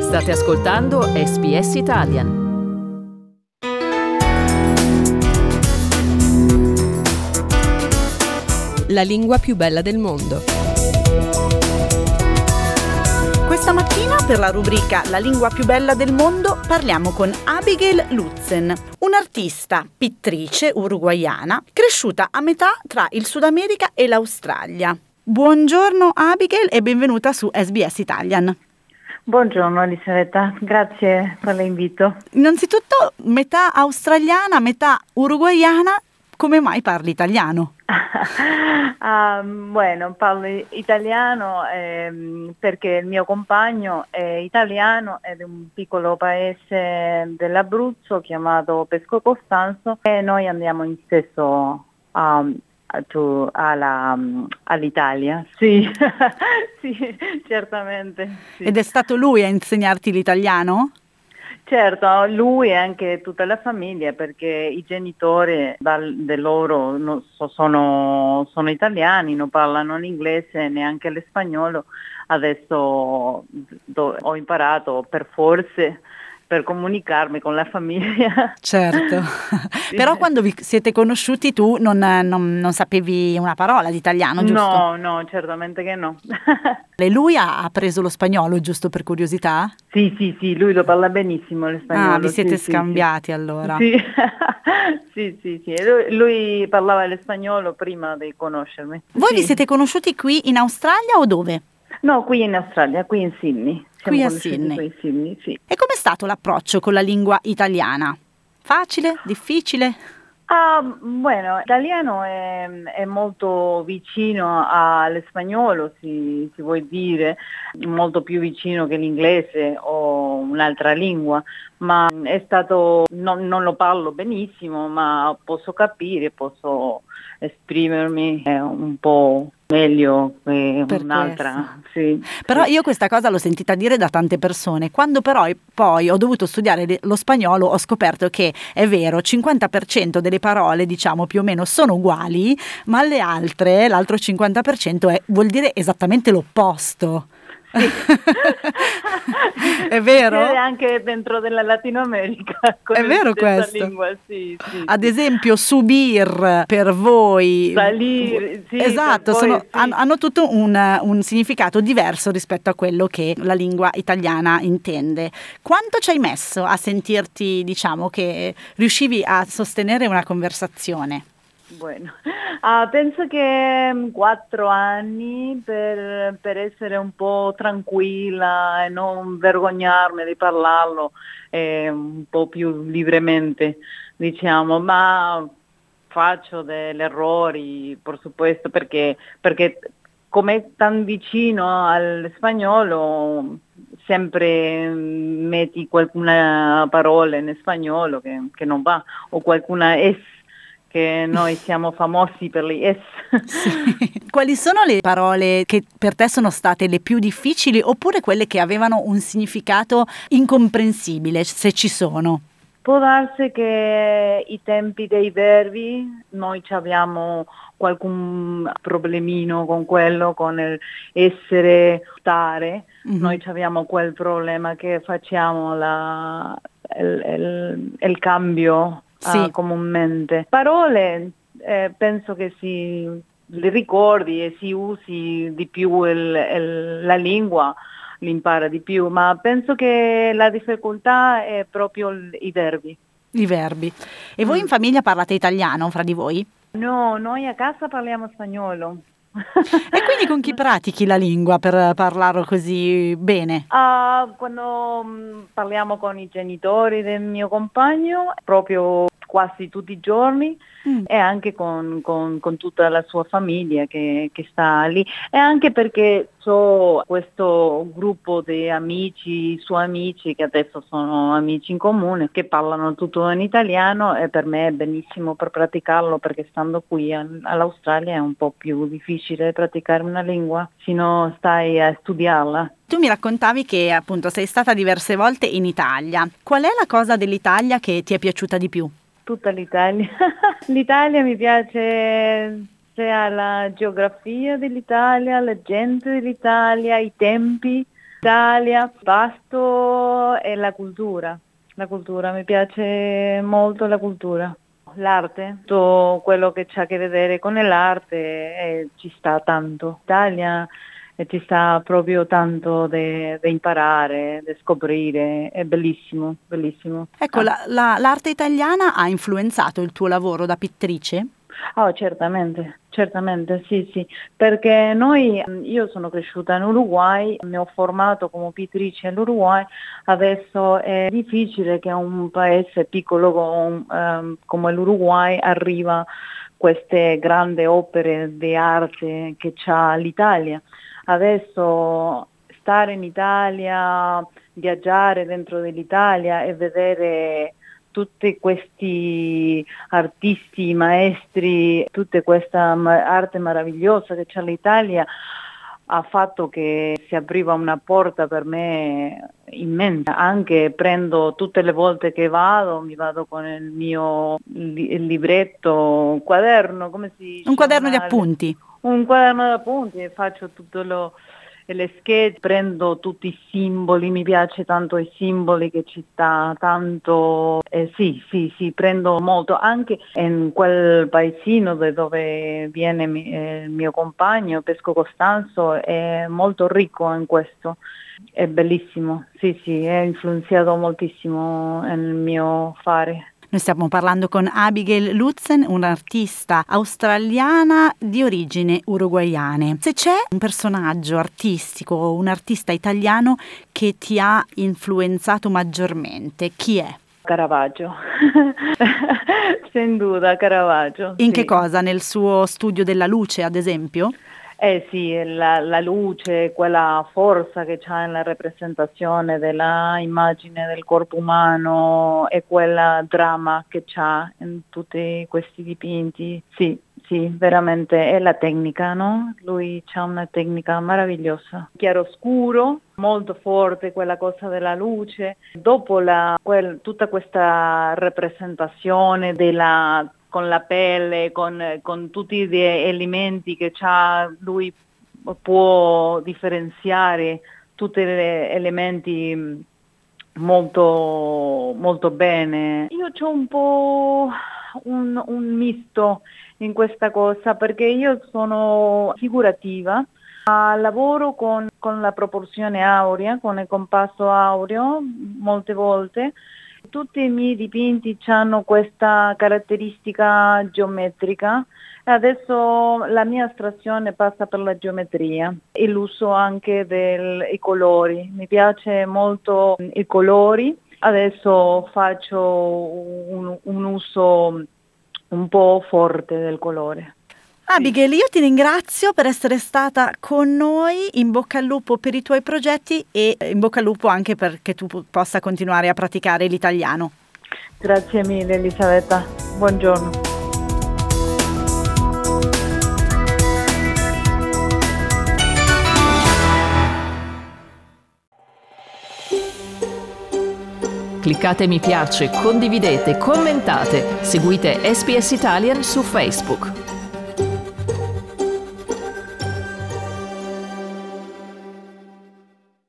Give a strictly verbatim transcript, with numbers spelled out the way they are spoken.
State ascoltando S B S Italian. La lingua più bella del mondo. Questa mattina per la rubrica La lingua più bella del mondo parliamo con Abigail Lutzen, un'artista pittrice uruguaiana cresciuta a metà tra il Sud America e l'Australia. Buongiorno Abigail e benvenuta su S B S Italian. Buongiorno Elisabetta, grazie per l'invito. Innanzitutto, metà australiana, metà uruguaiana, come mai parli italiano? um, bueno, parlo italiano ehm, perché il mio compagno è italiano ed è un piccolo paese dell'Abruzzo chiamato Pesco Costanzo e noi andiamo in stesso um, Tu, alla, all'Italia, sì, sì, certamente. Sì. Ed è stato lui a insegnarti l'italiano? Certo, lui e anche tutta la famiglia, perché i genitori dal, de loro non so, sono, sono italiani, non parlano l'inglese neanche l'espagnolo. Adesso do, ho imparato per forze per comunicarmi con la famiglia. Certo, sì. Però quando vi siete conosciuti tu non, non, non sapevi una parola di italiano, giusto? No, no, certamente che no. E lui ha, ha preso lo spagnolo, giusto per curiosità? Sì, sì, sì, lui lo parla benissimo l'espagnolo. Ah, vi siete sì, scambiati sì, allora? Sì, sì, sì, sì. Lui, lui parlava l'espagnolo prima di conoscermi. Voi sì. vi siete conosciuti qui in Australia o dove? No, qui in Australia, qui in Sydney. Siamo qui a Sydney. Qui in Sydney, sì. E com'è stato l'approccio con la lingua italiana? Facile? Difficile? Ah, bueno, l'italiano è, è molto vicino all'espagnolo, si, si vuol dire, molto più vicino che l'inglese o un'altra lingua, ma è stato, non, non lo parlo benissimo, ma posso capire, posso esprimermi un po' meglio che per un'altra. Sì, però sì. Io questa cosa l'ho sentita dire da tante persone. Quando però poi ho dovuto studiare lo spagnolo ho scoperto che è vero, cinquanta per cento delle parole diciamo più o meno sono uguali, ma le altre, l'altro cinquanta per cento è, vuol dire esattamente l'opposto. Sì. È vero? È anche dentro della Latino America con è vero questo lingua, sì, sì, ad sì. esempio subir per voi salire, sì, esatto, per sono, voi, sì. hanno, hanno tutto un, un significato diverso rispetto a quello che la lingua italiana intende. Quanto ci hai messo a sentirti, diciamo, che riuscivi a sostenere una conversazione? Bueno, uh, penso che quattro anni per, per essere un po' tranquilla e non vergognarmi di parlarlo eh, un po' più libremente, diciamo, ma faccio degli errori, per supuesto, perché, perché come è tan vicino all'espagnolo sempre metti qualcuna parola in spagnolo che, che non va, o qualcuna es che noi siamo famosi per le S. Sì. Quali sono le parole che per te sono state le più difficili oppure quelle che avevano un significato incomprensibile, se ci sono? Può darsi che i tempi dei verbi, noi abbiamo qualcun problemino con quello, con il essere, stare, mm-hmm. Noi abbiamo quel problema che facciamo la, il, il, il cambio. Sì. Uh, comunemente. Parole eh, penso che si le ricordi e si usi di più il, il, la lingua, l'impara di più, ma penso che la difficoltà è proprio il, i verbi. I verbi. E voi mm. in famiglia parlate italiano fra di voi? No, noi a casa parliamo spagnolo. E quindi con chi pratichi la lingua per parlarlo così bene? Uh, quando um, parliamo con i genitori del mio compagno, proprio quasi tutti i giorni, mm. e anche con, con, con tutta la sua famiglia che, che sta lì, e anche perché ho questo gruppo di amici, suoi amici, che adesso sono amici in comune, che parlano tutto in italiano, e per me è benissimo per praticarlo, perché stando qui all'Australia è un po' più difficile praticare una lingua, se no stai a studiarla. Tu mi raccontavi che appunto sei stata diverse volte in Italia. Qual è la cosa dell'Italia che ti è piaciuta di più? Tutta l'Italia. L'Italia mi piace sia la geografia dell'Italia, la gente dell'Italia, i tempi, Italia, pasto e la cultura. La cultura, mi piace molto la cultura. L'arte, tutto quello che c'ha a che vedere con l'arte eh, ci sta tanto. Italia eh, ci sta proprio tanto da imparare, da scoprire, è bellissimo, bellissimo. Ecco, Ah. la- la- l'arte italiana ha influenzato il tuo lavoro da pittrice? Oh, certamente, certamente, sì, sì, perché noi, io sono cresciuta in Uruguay, mi ho formato come pittrice all'Uruguay, adesso è difficile che un paese piccolo com- ehm, come l'Uruguay arriva queste grandi opere di arte che c'ha l'Italia. Adesso stare in Italia, viaggiare dentro dell'Italia e vedere tutti questi artisti, maestri, tutta questa ma- arte meravigliosa che c'è l'Italia ha fatto che si apriva una porta per me immensa. Anche prendo tutte le volte che vado, mi vado con il mio li- il libretto, un quaderno, come si dice? Un quaderno di Una- appunti. Un quaderno di appunti e faccio tutto lo le sketch, prendo tutti i simboli, mi piace tanto i simboli che ci sta tanto, eh, sì, sì, sì, prendo molto, anche in quel paesino da dove viene mi- eh, il mio compagno, Pesco Costanzo, è molto ricco in questo, è bellissimo, sì, sì, è influenzato moltissimo nel mio fare. Noi stiamo parlando con Abigail Lutzen, un'artista australiana di origini uruguaiane. Se c'è un personaggio artistico, un artista italiano che ti ha influenzato maggiormente, chi è? Caravaggio, senza duda Caravaggio. In sì. che cosa? Nel suo studio della luce, ad esempio? Eh sì, la, la luce, quella forza che c'ha nella rappresentazione della immagine del corpo umano e quella dramma che c'ha in tutti questi dipinti. Sì, sì, veramente è la tecnica, no? Lui c'ha una tecnica meravigliosa. Chiaroscuro, molto forte quella cosa della luce. Dopo la, quel, tutta questa rappresentazione della con la pelle, con, con tutti gli elementi che c'ha, lui può differenziare tutti gli elementi molto, molto bene. Io c'ho un po' un, un misto in questa cosa perché io sono figurativa, lavoro con, con la proporzione aurea, con il compasso aureo molte volte. Tutti i miei dipinti hanno questa caratteristica geometrica e adesso la mia astrazione passa per la geometria e l'uso anche dei colori. Mi piace molto i colori, adesso faccio un, un uso un po' forte del colore. Abigail, io ti ringrazio per essere stata con noi, in bocca al lupo per i tuoi progetti e in bocca al lupo anche perché tu possa continuare a praticare l'italiano. Grazie mille Elisabetta, buongiorno. Cliccate mi piace, condividete, commentate, seguite S B S Italian su Facebook.